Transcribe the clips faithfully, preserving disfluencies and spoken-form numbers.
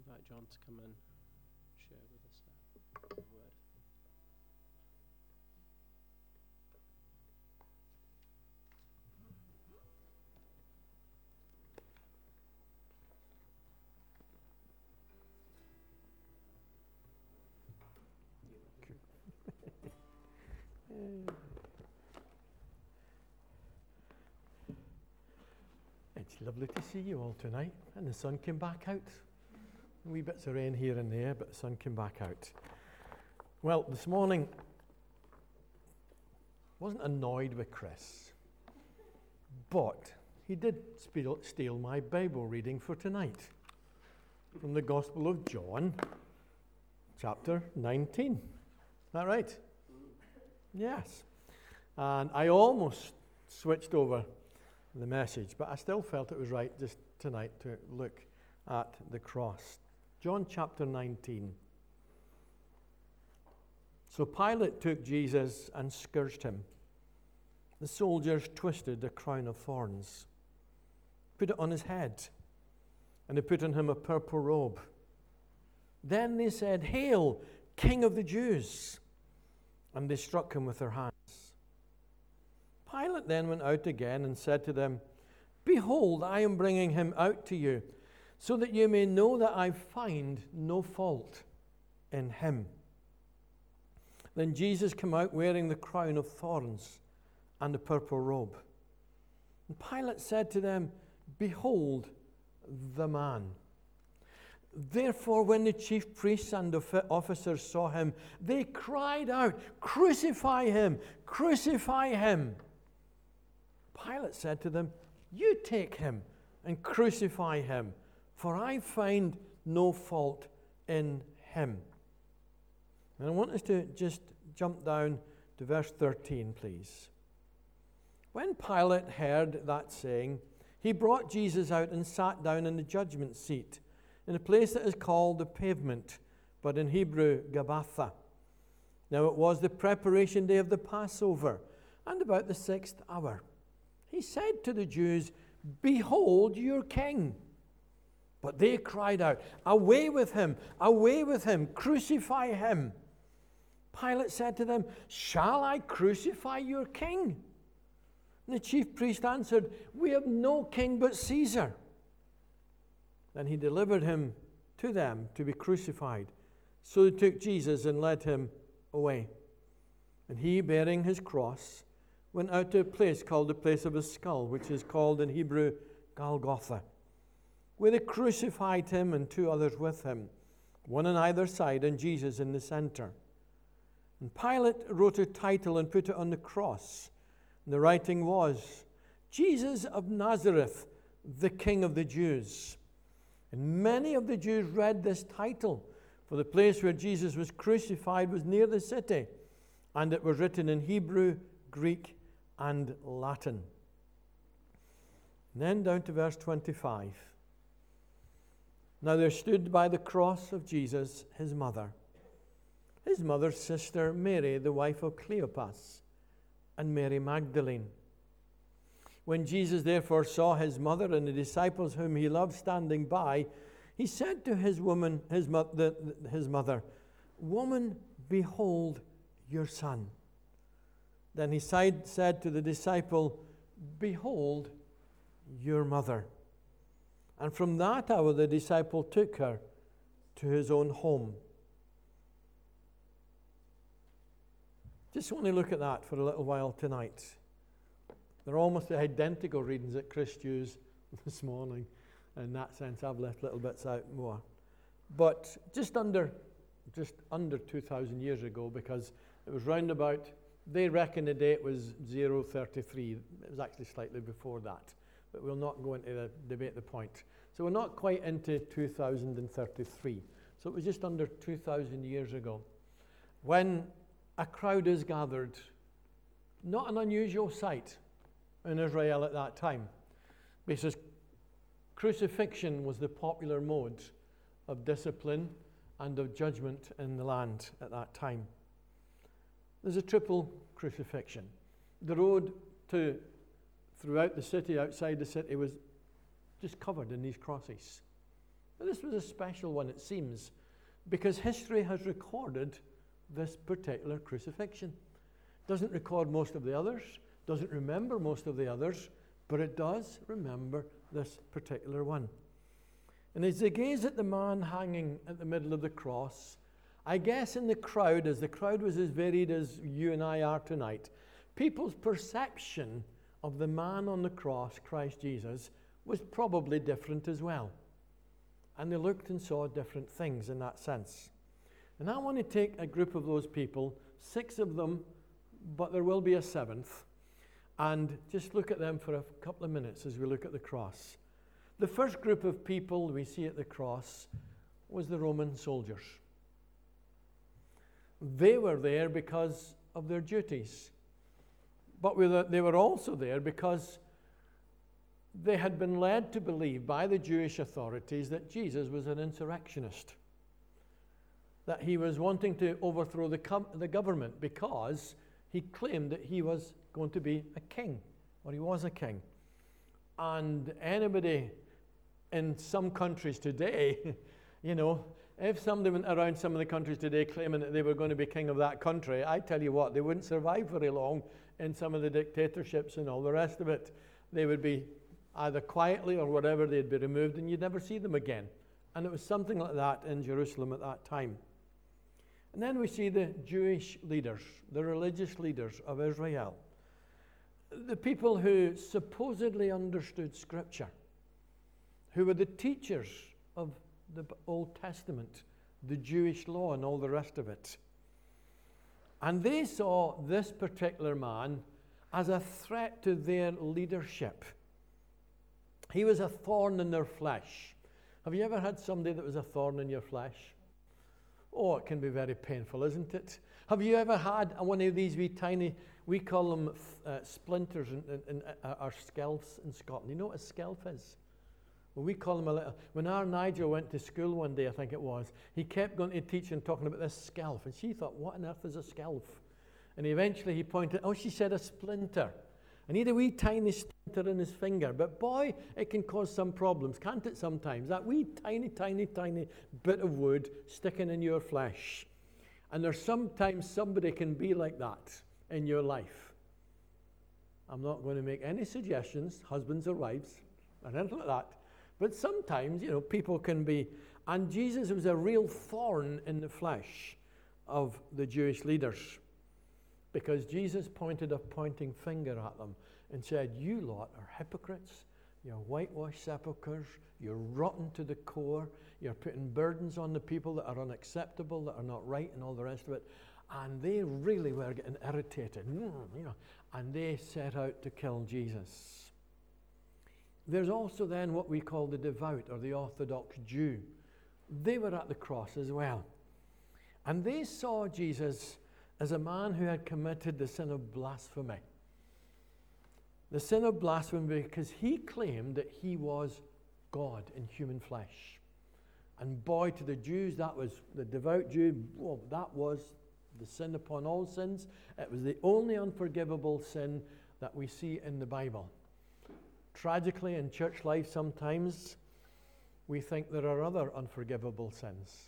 invite John to come and share with us uh, the word. It's lovely to see you all tonight, and the sun came back out. Wee bits of rain here and there, but the sun came back out. Well, this morning, I wasn't annoyed with Chris, but he did steal, steal my Bible reading for tonight from the Gospel of John, chapter nineteen. Is that right? Yes. And I almost switched over the message, but I still felt it was right just tonight to look at the cross. John chapter nineteen. So Pilate took Jesus and scourged him. The soldiers twisted a crown of thorns, put it on his head, and they put on him a purple robe. Then they said, "Hail, King of the Jews!" And they struck him with their hands. Pilate then went out again and said to them, "Behold, I am bringing him out to you, so that you may know that I find no fault in him." Then Jesus came out wearing the crown of thorns and the purple robe. And Pilate said to them, "Behold the man." Therefore, when the chief priests and the officers saw him, they cried out, "Crucify him! Crucify him!" Pilate said to them, "You take him and crucify him, for I find no fault in him." And I want us to just jump down to verse thirteen, please. When Pilate heard that saying, he brought Jesus out and sat down in the judgment seat, in a place that is called the Pavement, but in Hebrew, Gabbatha. Now it was the preparation day of the Passover, and about the sixth hour. He said to the Jews, "Behold your king." But they cried out, "Away with him! Away with him! Crucify him!" Pilate said to them, "Shall I crucify your king?" And the chief priest answered, "We have no king but Caesar." Then he delivered him to them to be crucified. So they took Jesus and led him away. And he, bearing his cross, went out to a place called the place of a skull, which is called in Hebrew Golgotha, where they crucified him and two others with him, one on either side and Jesus in the center. And Pilate wrote a title and put it on the cross. And the writing was, "Jesus of Nazareth, the King of the Jews." And many of the Jews read this title, for the place where Jesus was crucified was near the city, and it was written in Hebrew, Greek, and Latin. And then down to verse twenty-five. Now there stood by the cross of Jesus his mother, his mother's sister Mary, the wife of Cleopas, and Mary Magdalene. When Jesus therefore saw his mother and the disciples whom he loved standing by, he said to his woman, his, mo- the, the, his mother, "Woman, behold your son." Then he said, said to the disciple, "Behold your mother." And from that hour the disciple took her to his own home. Just want to look at that for a little while tonight. They're almost identical readings that Chris used this morning. In that sense, I've left little bits out more. But just under, just under two thousand years ago, because it was round about, they reckon the date was zero thirty-three. It was actually slightly before that. But we'll not go into the debate the point. So we're not quite into two thousand thirty-three. So it was just under two thousand years ago, when a crowd is gathered. Not an unusual sight in Israel at that time, because crucifixion was the popular mode of discipline and of judgment in the land at that time. There's a triple crucifixion. The road to throughout the city, outside the city, was just covered in these crosses. But this was a special one, it seems, because history has recorded this particular crucifixion. Doesn't record most of the others, doesn't remember most of the others, but it does remember this particular one. And as they gaze at the man hanging at the middle of the cross, I guess in the crowd, as the crowd was as varied as you and I are tonight, people's perception of the man on the cross, Christ Jesus, was probably different as well. And they looked and saw different things in that sense. And I want to take a group of those people, six of them, but there will be a seventh, and just look at them for a couple of minutes as we look at the cross. The first group of people we see at the cross was the Roman soldiers. They were there because of their duties, but they were also there because they had been led to believe by the Jewish authorities that Jesus was an insurrectionist, that he was wanting to overthrow the, com- the government because he claimed that he was going to be a king, or he was a king. And anybody in some countries today, you know, if somebody went around some of the countries today claiming that they were going to be king of that country, I tell you what, they wouldn't survive very long in some of the dictatorships and all the rest of it. They would be either quietly or whatever, they'd be removed and you'd never see them again. And it was something like that in Jerusalem at that time. And then we see the Jewish leaders, the religious leaders of Israel, the people who supposedly understood Scripture, who were the teachers of the Old Testament, the Jewish law and all the rest of it. And they saw this particular man as a threat to their leadership. He was a thorn in their flesh. Have you ever had somebody that was a thorn in your flesh? Oh, it can be very painful, isn't it? Have you ever had one of these wee tiny, we call them uh, splinters in, in, in uh, our skelfs in Scotland. You know what a skelf is? Well, we call them a little, when our Nigel went to school one day, I think it was, he kept going to teach and talking about this skelf. And she thought, what on earth is a skelf? And eventually he pointed, oh, she said a splinter. And he had a wee tiny splinter in his finger. But boy, it can cause some problems, can't it sometimes? That wee tiny, tiny, tiny bit of wood sticking in your flesh. And there's sometimes somebody can be like that in your life. I'm not going to make any suggestions, husbands or wives, or anything like that. But sometimes, you know, people can be, and Jesus was a real thorn in the flesh of the Jewish leaders, because Jesus pointed a pointing finger at them and said, you lot are hypocrites, you're whitewashed sepulchres, you're rotten to the core, you're putting burdens on the people that are unacceptable, that are not right, and all the rest of it. And they really were getting irritated, you know, and they set out to kill Jesus. There's also then what we call the devout or the Orthodox Jew. They were at the cross as well. And they saw Jesus as a man who had committed the sin of blasphemy. The sin of blasphemy because he claimed that he was God in human flesh. And boy, to the Jews, that was, the devout Jew, well, that was the sin upon all sins. It was the only unforgivable sin that we see in the Bible. Tragically, in church life sometimes, we think there are other unforgivable sins.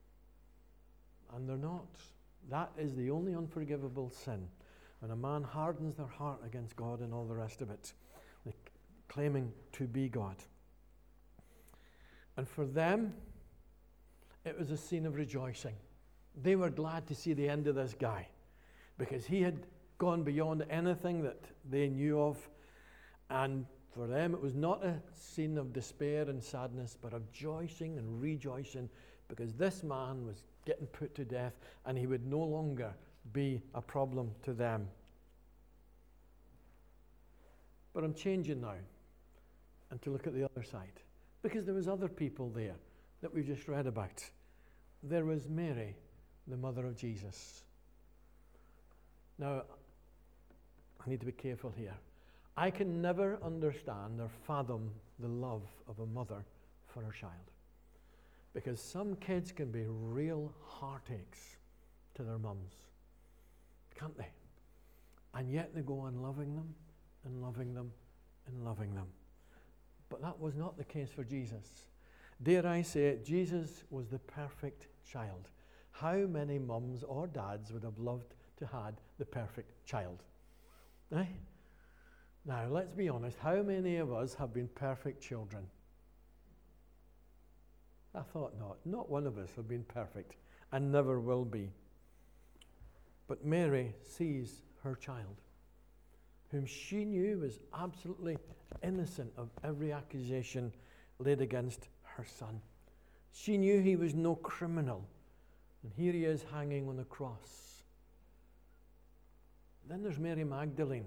And they're not. That is the only unforgivable sin. When a man hardens their heart against God and all the rest of it, claiming to be God. And for them, it was a scene of rejoicing. They were glad to see the end of this guy, because he had gone beyond anything that they knew of. And for them, it was not a scene of despair and sadness, but of rejoicing and rejoicing, because this man was getting put to death, and he would no longer be a problem to them. But I'm changing now, and to look at the other side, because there was other people there that we've just read about. There was Mary, the mother of Jesus. Now, I need to be careful here. I can never understand or fathom the love of a mother for her child. Because some kids can be real heartaches to their mums, can't they? And yet they go on loving them and loving them and loving them. But that was not the case for Jesus. Dare I say it, Jesus was the perfect child. How many mums or dads would have loved to had the perfect child? Eh? Now, let's be honest. How many of us have been perfect children? I thought not. Not one of us have been perfect and never will be. But Mary sees her child, whom she knew was absolutely innocent of every accusation laid against her son. She knew he was no criminal. And here he is hanging on the cross. Then there's Mary Magdalene.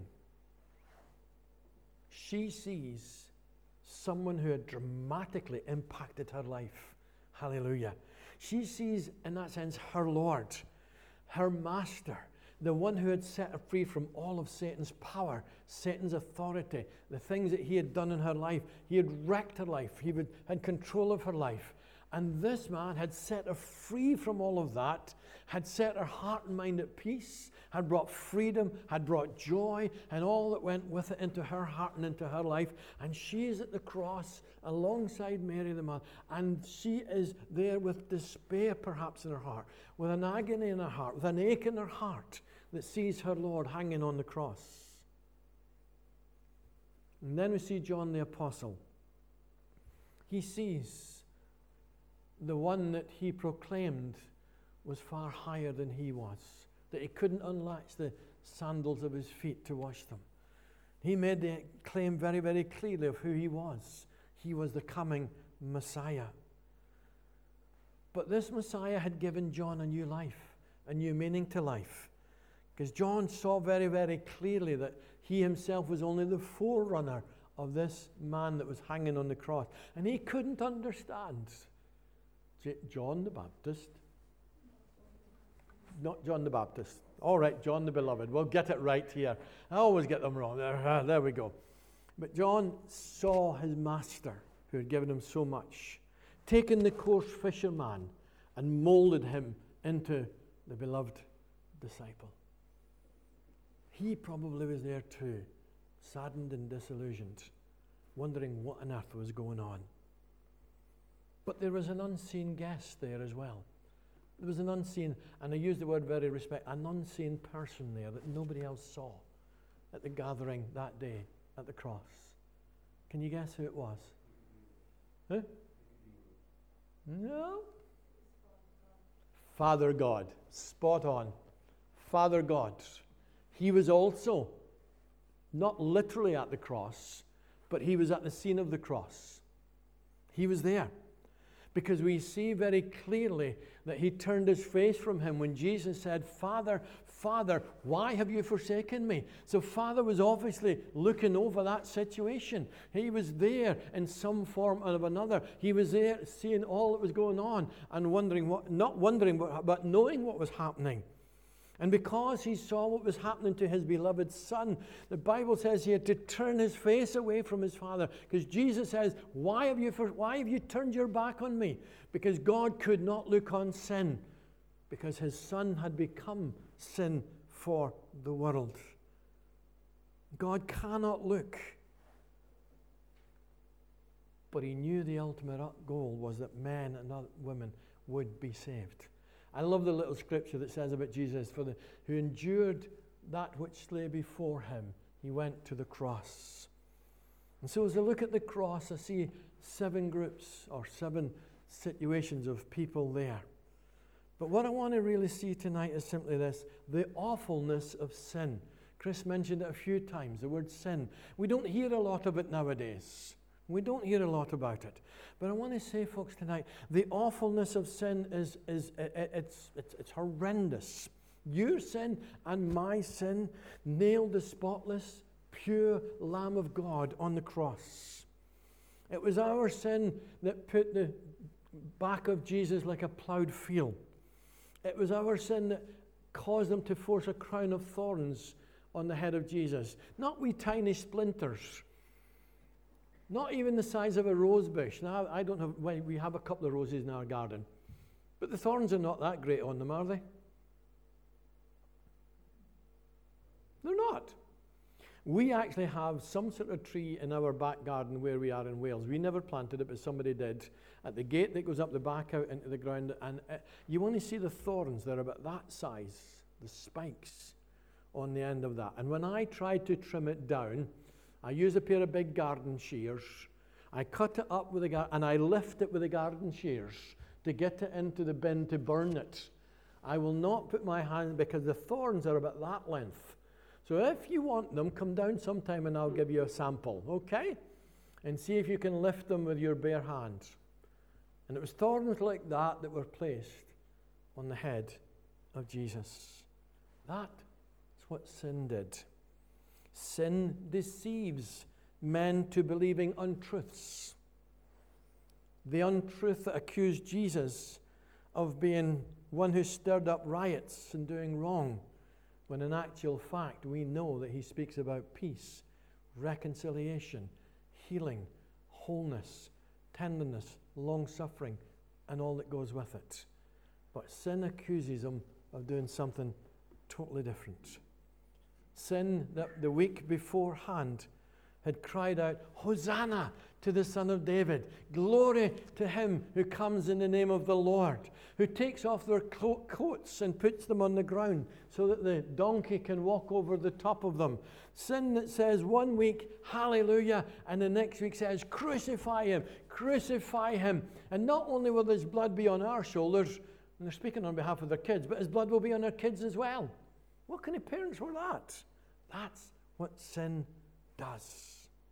She sees someone who had dramatically impacted her life. Hallelujah. She sees, in that sense, her Lord, her Master, the one who had set her free from all of Satan's power, Satan's authority, the things that he had done in her life. He had wrecked her life. He would, had control of her life. And this man had set her free from all of that, had set her heart and mind at peace, had brought freedom, had brought joy, and all that went with it into her heart and into her life. And she is at the cross alongside Mary the mother, and she is there with despair perhaps in her heart, with an agony in her heart, with an ache in her heart that sees her Lord hanging on the cross. And then we see John the Apostle. He sees the one that he proclaimed was far higher than he was, that he couldn't unlatch the sandals of his feet to wash them. He made the claim very, very clearly of who he was. He was the coming Messiah. But this Messiah had given John a new life, a new meaning to life. Because John saw very, very clearly that he himself was only the forerunner of this man that was hanging on the cross. And he couldn't understand. John the Baptist. Not John the Baptist. All right, John the Beloved. We'll get it right here. I always get them wrong. There, uh, there we go. But John saw his master, who had given him so much, taken the coarse fisherman and molded him into the beloved disciple. He probably was there too, saddened and disillusioned, wondering what on earth was going on. But there was an unseen guest there as well. There was an unseen, and I use the word very respect, an unseen person there that nobody else saw at the gathering that day at the cross. Can you guess who it was? Huh? No? Father God. Spot on. Father God. He was also not literally at the cross, but he was at the scene of the cross. He was there. Because we see very clearly that he turned his face from him when Jesus said, Father, Father, why have you forsaken me? So Father was obviously looking over that situation. He was there in some form or another. He was there seeing all that was going on and wondering what, not wondering, but, but knowing what was happening. And because he saw what was happening to his beloved son, the Bible says he had to turn his face away from his father. Because Jesus says, why have you, for, why have you turned your back on me? Because God could not look on sin. Because his son had become sin for the world. God cannot look. But he knew the ultimate goal was that men and women would be saved. I love the little scripture that says about Jesus, for the who endured that which lay before him, he went to the cross. And so as I look at the cross, I see seven groups or seven situations of people there. But what I want to really see tonight is simply this, the awfulness of sin. Chris mentioned it a few times, the word sin. We don't hear a lot of it nowadays. We don't hear a lot about it. But I want to say, folks, tonight, the awfulness of sin is, is it's, it's, it's horrendous. Your sin and my sin nailed the spotless, pure Lamb of God on the cross. It was our sin that put the back of Jesus like a plowed field. It was our sin that caused them to force a crown of thorns on the head of Jesus. Not wee tiny splinters. Not even the size of a rose bush. Now, I don't have, well, we have a couple of roses in our garden. But the thorns are not that great on them, are they? They're not. We actually have some sort of tree in our back garden where we are in Wales. We never planted it, but somebody did. At the gate that goes up the back out into the ground, and uh, you only see the thorns. They're about that size, the spikes on the end of that. And when I tried to trim it down, I use a pair of big garden shears. I cut it up with a gar- and I lift it with the garden shears to get it into the bin to burn it. I will not put my hand, because the thorns are about that length. So if you want them, come down sometime and I'll give you a sample, okay? And see if you can lift them with your bare hand. And it was thorns like that that were placed on the head of Jesus. That is what sin did. Sin deceives men to believing untruths. The untruth that accused Jesus of being one who stirred up riots and doing wrong, when in actual fact we know that he speaks about peace, reconciliation, healing, wholeness, tenderness, long-suffering, and all that goes with it. But sin accuses him of doing something totally different. Sin that the week beforehand had cried out, Hosanna to the Son of David. Glory to him who comes in the name of the Lord, who takes off their co- coats and puts them on the ground so that the donkey can walk over the top of them. Sin that says one week, hallelujah, and the next week says, crucify him, crucify him. And not only will his blood be on our shoulders, and they're speaking on behalf of their kids, but his blood will be on our kids as well. What kind of parents were that? That's what sin does.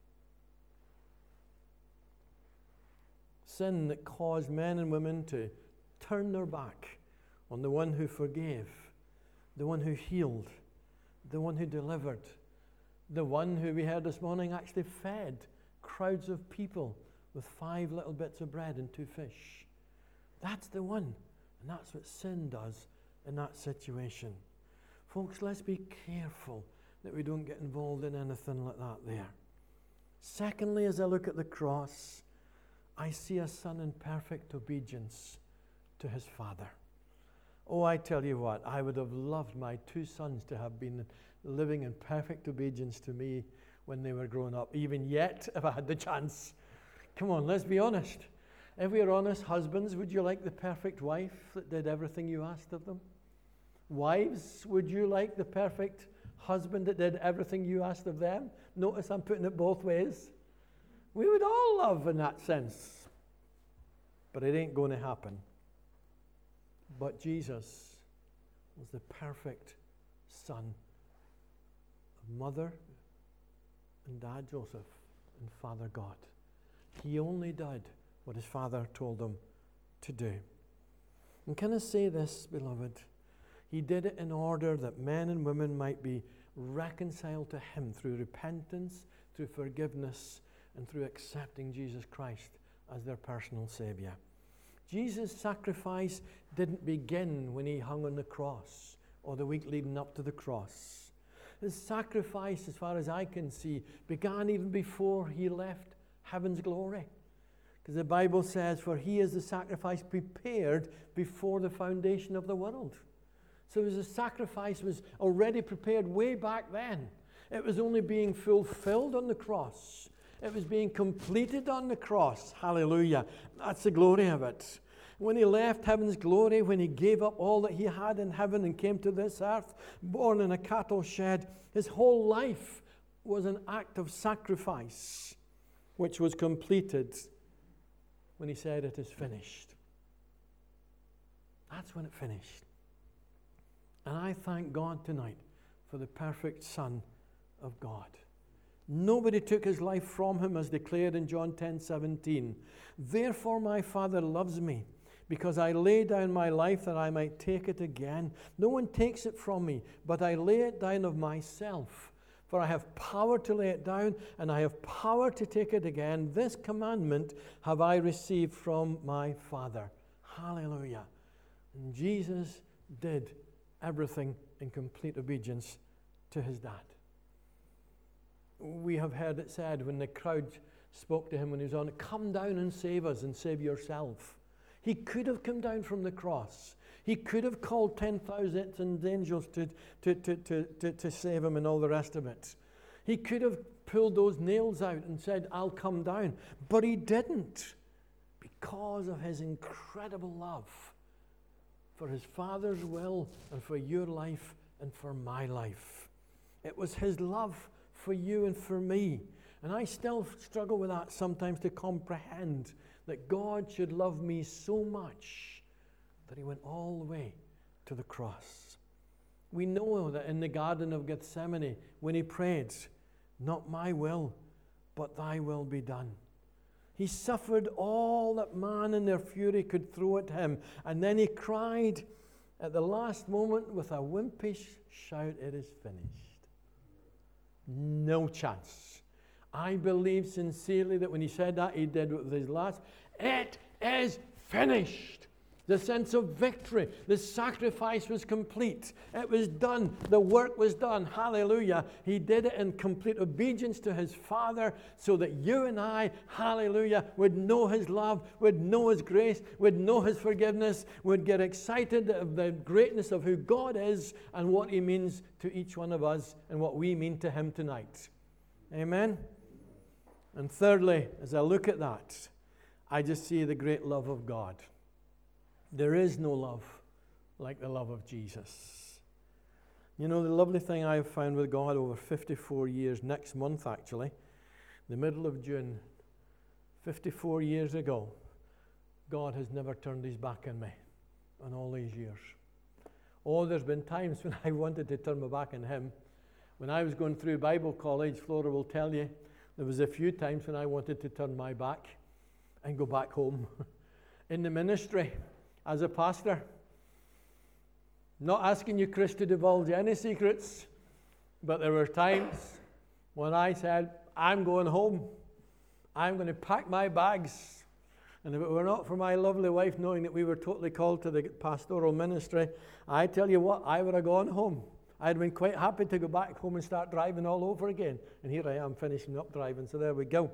Sin that caused men and women to turn their back on the one who forgave, the one who healed, the one who delivered, the one who we heard this morning actually fed crowds of people with five little bits of bread and two fish. That's the one. And that's what sin does in that situation. Folks, let's be careful that we don't get involved in anything like that there. Secondly, as I look at the cross, I see a son in perfect obedience to his father. Oh, I tell you what, I would have loved my two sons to have been living in perfect obedience to me when they were growing up, even yet, if I had the chance. Come on, let's be honest. If we are honest, husbands, would you like the perfect wife that did everything you asked of them? Wives, would you like the perfect husband that did everything you asked of them? Notice I'm putting it both ways. We would all love in that sense. But it ain't going to happen. But Jesus was the perfect son of mother and dad Joseph and father God. He only did what his father told him to do. And can I say this, beloved? He did it in order that men and women might be reconciled to him through repentance, through forgiveness, and through accepting Jesus Christ as their personal Savior. Jesus' sacrifice didn't begin when he hung on the cross or the week leading up to the cross. His sacrifice, as far as I can see, began even before he left heaven's glory. Because the Bible says, for he is the sacrifice prepared before the foundation of the world. So his sacrifice was already prepared way back then. It was only being fulfilled on the cross. It was being completed on the cross. Hallelujah. That's the glory of it. When he left heaven's glory, when he gave up all that he had in heaven and came to this earth, born in a cattle shed, his whole life was an act of sacrifice, which was completed when he said, it is finished. That's when it finished. And I thank God tonight for the perfect Son of God. Nobody took his life from him, as declared in John ten seventeen. Therefore my Father loves me, because I lay down my life that I might take it again. No one takes it from me, but I lay it down of myself. For I have power to lay it down, and I have power to take it again. This commandment have I received from my Father. Hallelujah. And Jesus did everything in complete obedience to his dad. We have heard it said when the crowd spoke to him when he was on it, come down and save us and save yourself. He could have come down from the cross. He could have called ten thousand angels to, to, to, to, to, to save him and all the rest of it. He could have pulled those nails out and said, I'll come down. But he didn't, because of his incredible love for his Father's will and for your life and for my life. It was his love for you and for me. And I still struggle with that sometimes, to comprehend that God should love me so much that he went all the way to the cross. We know that in the Garden of Gethsemane, when he prayed, not my will, but thy will be done. He suffered all that man in their fury could throw at him. And then he cried at the last moment with a wimpish shout, it is finished. No chance. I believe sincerely that when he said that, he did with his last, it is finished. The sense of victory. The sacrifice was complete. It was done. The work was done. Hallelujah. He did it in complete obedience to his Father so that you and I, hallelujah, would know his love, would know his grace, would know his forgiveness, would get excited of the greatness of who God is and what he means to each one of us and what we mean to him tonight. Amen? And thirdly, as I look at that, I just see the great love of God. There is no love like the love of Jesus. You know, the lovely thing I have found with God over fifty-four years, next month actually, the middle of June, fifty-four years ago, God has never turned his back on me in all these years. Oh, there's been times when I wanted to turn my back on him. When I was going through Bible college, Flora will tell you, there was a few times when I wanted to turn my back and go back home. In the ministry, as a pastor, not asking you, Chris, to divulge any secrets, but there were times when I said, I'm going home. I'm going to pack my bags. And if it were not for my lovely wife knowing that we were totally called to the pastoral ministry, I tell you what, I would have gone home. I'd been quite happy to go back home and start driving all over again. And here I am finishing up driving, so there we go.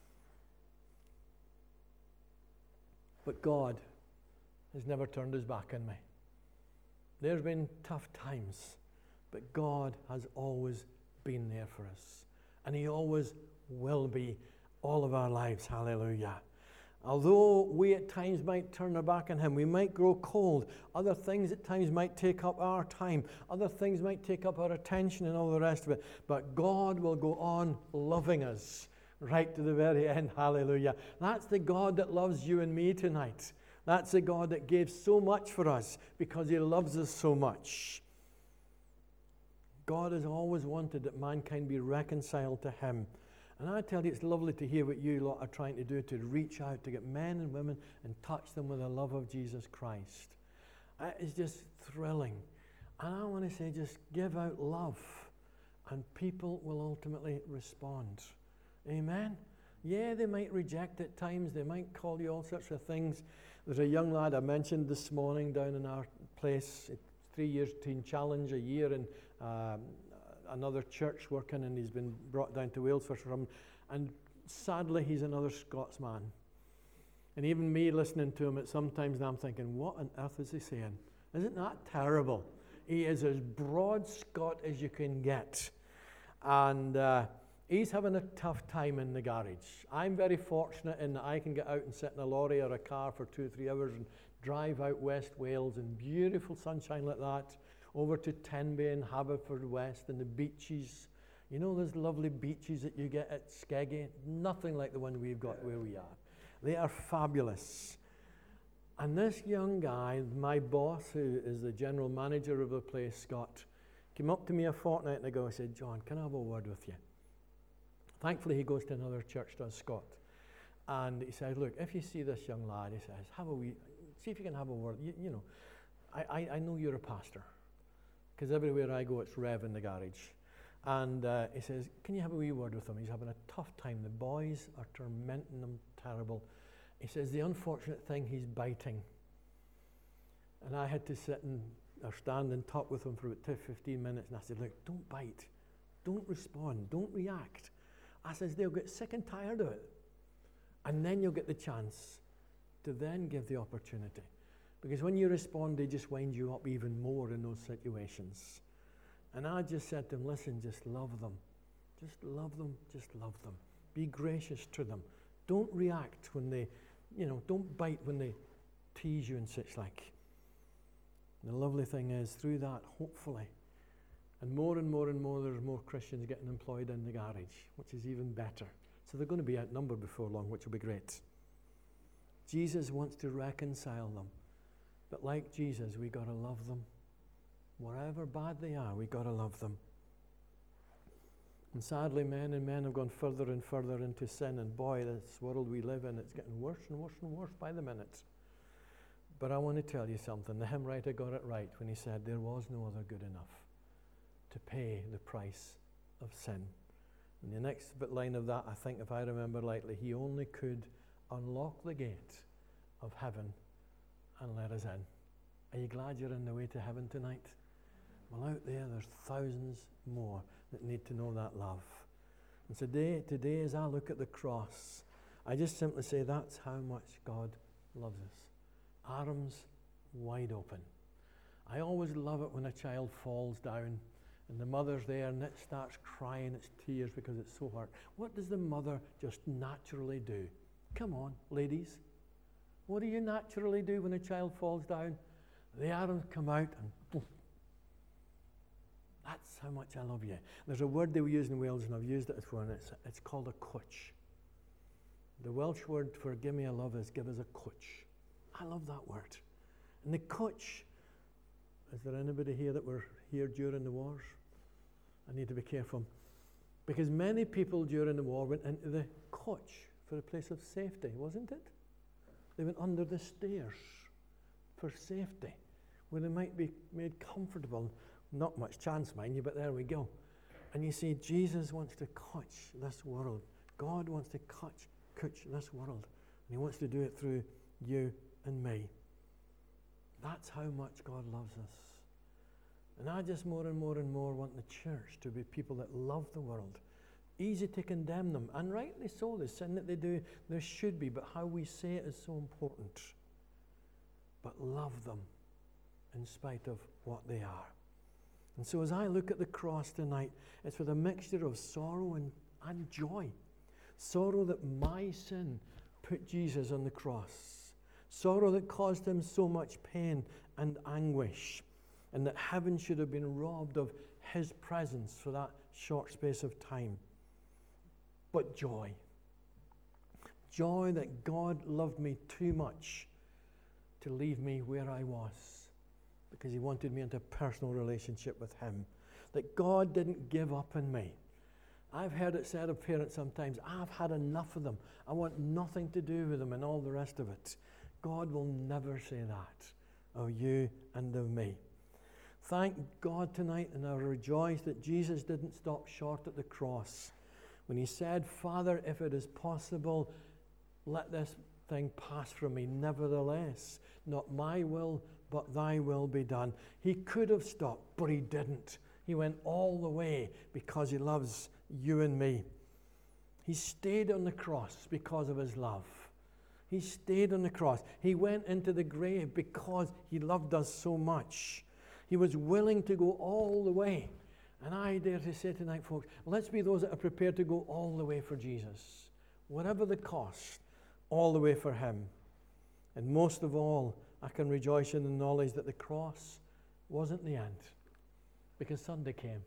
But God has never turned his back on me. There's been tough times, but God has always been there for us. And he always will be all of our lives. Hallelujah. Although we at times might turn our back on him, we might grow cold. Other things at times might take up our time. Other things might take up our attention and all the rest of it. But God will go on loving us right to the very end. Hallelujah. That's the God that loves you and me tonight. That's the God that gave so much for us because he loves us so much. God has always wanted that mankind be reconciled to him. And I tell you, it's lovely to hear what you lot are trying to do, to reach out, to get men and women and touch them with the love of Jesus Christ. It's just thrilling. And I want to say, just give out love, and people will ultimately respond. Amen? Yeah, they might reject at times. They might call you all sorts of things. There's a young lad I mentioned this morning down in our place, three years teen challenge, a year in um, another church working, and he's been brought down to Wales for some, and sadly he's another Scotsman. And even me listening to him at sometimes, I'm thinking, what on earth is he saying? Isn't that terrible? He is as broad Scot as you can get. And uh, he's having a tough time in the garage. I'm very fortunate in that I can get out and sit in a lorry or a car for two or three hours and drive out West Wales in beautiful sunshine like that, over to Tenby and Haverfordwest and the beaches. You know those lovely beaches that you get at Skeggy? Nothing like the one we've got where we are. They are fabulous. And this young guy, my boss, who is the general manager of the place, Scott, came up to me a fortnight ago and said, John, can I have a word with you? Thankfully, he goes to another church, does Scott. And he says, look, if you see this young lad, he says, have a wee, see if you can have a word. You, you know, I, I, I know you're a pastor, because everywhere I go, it's Rev in the garage. And uh, he says, can you have a wee word with him? He's having a tough time. The boys are tormenting him terrible. He says, the unfortunate thing, he's biting. And I had to sit and or stand and talk with him for about fifteen minutes. And I said, look, don't bite. Don't respond. Don't react. I says, they'll get sick and tired of it. And then you'll get the chance to then give the opportunity. Because when you respond, they just wind you up even more in those situations. And I just said to him, listen, just love them. Just love them. Just love them. Be gracious to them. Don't react when they, you know, don't bite when they tease you and such like. The lovely thing is, through that, hopefully, and more and more and more, there's more Christians getting employed in the garage, which is even better. So they're going to be outnumbered before long, which will be great. Jesus wants to reconcile them. But like Jesus, we got to love them. Wherever bad they are, we got to love them. And sadly, men and men have gone further and further into sin. And boy, this world we live in, it's getting worse and worse and worse by the minute. But I want to tell you something. The hymn writer got it right when he said there was no other good enough to pay the price of sin. And the next bit line of that, I think, if I remember rightly, he only could unlock the gate of heaven and let us in. Are you glad you're in the way to heaven tonight? Well, out there, there's thousands more that need to know that love. And today, today, as I look at the cross, I just simply say that's how much God loves us. Arms wide open. I always love it when a child falls down and the mother's there and it starts crying its tears because it's so hurt. What does the mother just naturally do? Come on, ladies. What do you naturally do when a child falls down? The arms come out and boom. That's how much I love you. There's a word they use in Wales, and I've used it before, and it's, it's called a cwtch. The Welsh word for give me a love is give us a cwtch. I love that word. And the cwtch, is there anybody here that were here during the wars? I need to be careful. Because many people during the war went into the cwtch for a place of safety, wasn't it? They went under the stairs for safety, where they might be made comfortable. Not much chance, mind you, but there we go. And you see, Jesus wants to cwtch this world. God wants to cwtch, cwtch this world. And he wants to do it through you and me. That's how much God loves us. And I just more and more and more want the church to be people that love the world. Easy to condemn them, and rightly so. The sin that they do, there should be, but how we say it is so important. But love them in spite of what they are. And so as I look at the cross tonight, it's with a mixture of sorrow and, and joy. Sorrow that my sin put Jesus on the cross. Sorrow that caused him so much pain and anguish. And that heaven should have been robbed of his presence for that short space of time. But joy. Joy that God loved me too much to leave me where I was. Because he wanted me into a personal relationship with him. That God didn't give up on me. I've heard it said of parents sometimes, I've had enough of them. I want nothing to do with them and all the rest of it. God will never say that of you and of me. Thank God tonight, and I rejoice that Jesus didn't stop short at the cross. When he said, Father, if it is possible, let this thing pass from me. Nevertheless, not my will, but thy will be done. He could have stopped, but he didn't. He went all the way because he loves you and me. He stayed on the cross because of his love. He stayed on the cross. He went into the grave because he loved us so much. He was willing to go all the way. And I dare to say tonight, folks, let's be those that are prepared to go all the way for Jesus. Whatever the cost, all the way for him. And most of all, I can rejoice in the knowledge that the cross wasn't the end, because Sunday came.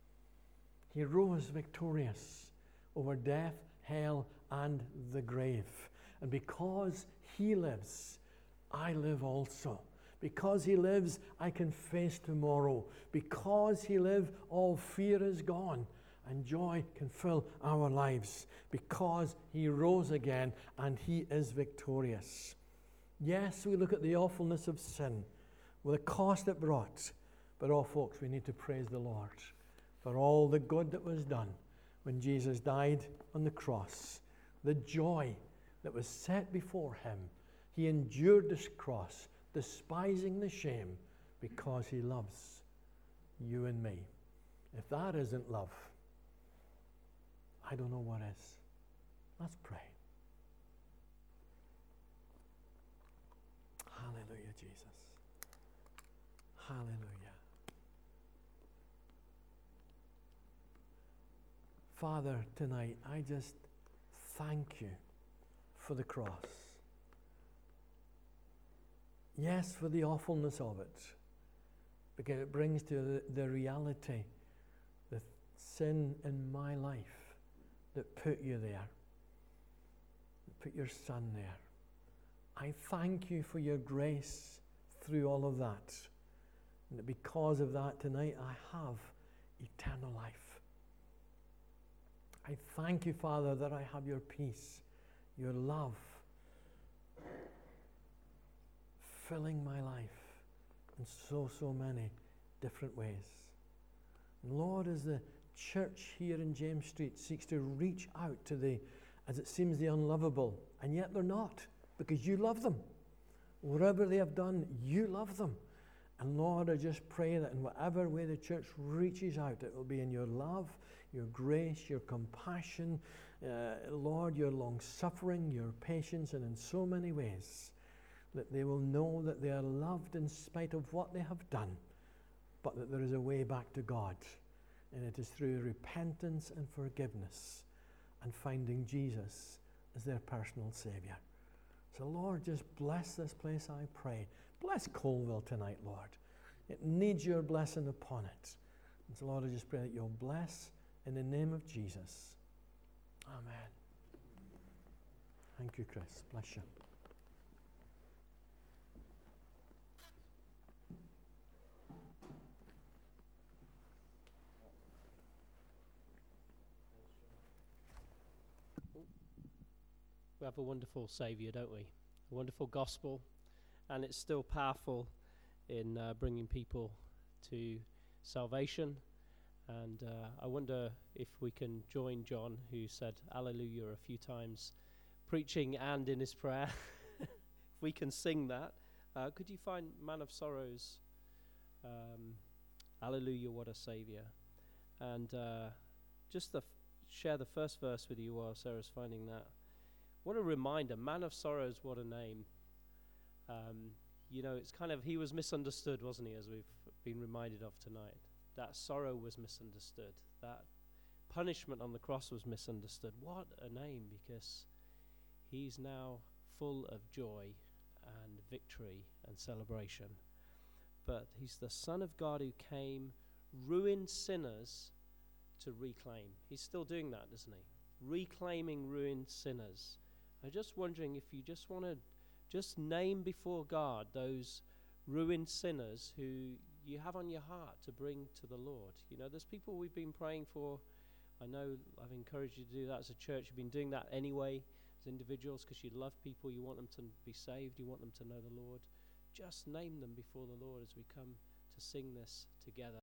He rose victorious over death, hell, and the grave. And because he lives, I live also. Because he lives, I can face tomorrow. Because he lives, all fear is gone, and joy can fill our lives. Because he rose again, and he is victorious. Yes, we look at the awfulness of sin, with the cost it brought. But oh, folks, we need to praise the Lord for all the good that was done when Jesus died on the cross. The joy that was set before him. He endured this cross, despising the shame, because he loves you and me. If that isn't love, I don't know what is. Let's pray. Hallelujah, Jesus. Hallelujah. Father, tonight, I just thank you for the cross. Yes, for the awfulness of it, because it brings to the, the reality, the sin in my life that put you there, that put your son there. I thank you for your grace through all of that. And that because of that tonight, I have eternal life. I thank you, Father, that I have your peace, your love, filling my life in so, so many different ways. And Lord, as the church here in James Street seeks to reach out to the, as it seems, the unlovable, and yet they're not, because you love them. Whatever they have done, you love them. And Lord, I just pray that in whatever way the church reaches out, it will be in your love, your grace, your compassion, uh, Lord, your long-suffering, your patience, and in so many ways that they will know that they are loved in spite of what they have done, but that there is a way back to God. And it is through repentance and forgiveness and finding Jesus as their personal Savior. So, Lord, just bless this place, I pray. Bless Colville tonight, Lord. It needs your blessing upon it. And so, Lord, I just pray that you'll bless in the name of Jesus. Amen. Thank you, Chris. Bless you. We have a wonderful Saviour, don't we? A wonderful gospel, and it's still powerful in uh, bringing people to salvation. And uh, I wonder if we can join John, who said Alleluia a few times, preaching and in his prayer. If we can sing that. Uh, could you find Man of Sorrows? Um, Alleluia, what a Saviour. And uh, just the f- share the first verse with you while Sarah's finding that. What a reminder. Man of Sorrows, what a name. Um, you know, it's kind of, he was misunderstood, wasn't he, as we've been reminded of tonight. That sorrow was misunderstood. That punishment on the cross was misunderstood. What a name, because he's now full of joy and victory and celebration. But he's the Son of God who came, ruined sinners to reclaim. He's still doing that, isn't he? Reclaiming ruined sinners. I'm just wondering if you just want to just name before God those ruined sinners who you have on your heart to bring to the Lord. You know, there's people we've been praying for. I know I've encouraged you to do that as a church. You've been doing that anyway as individuals because you love people. You want them to be saved. You want them to know the Lord. Just name them before the Lord as we come to sing this together.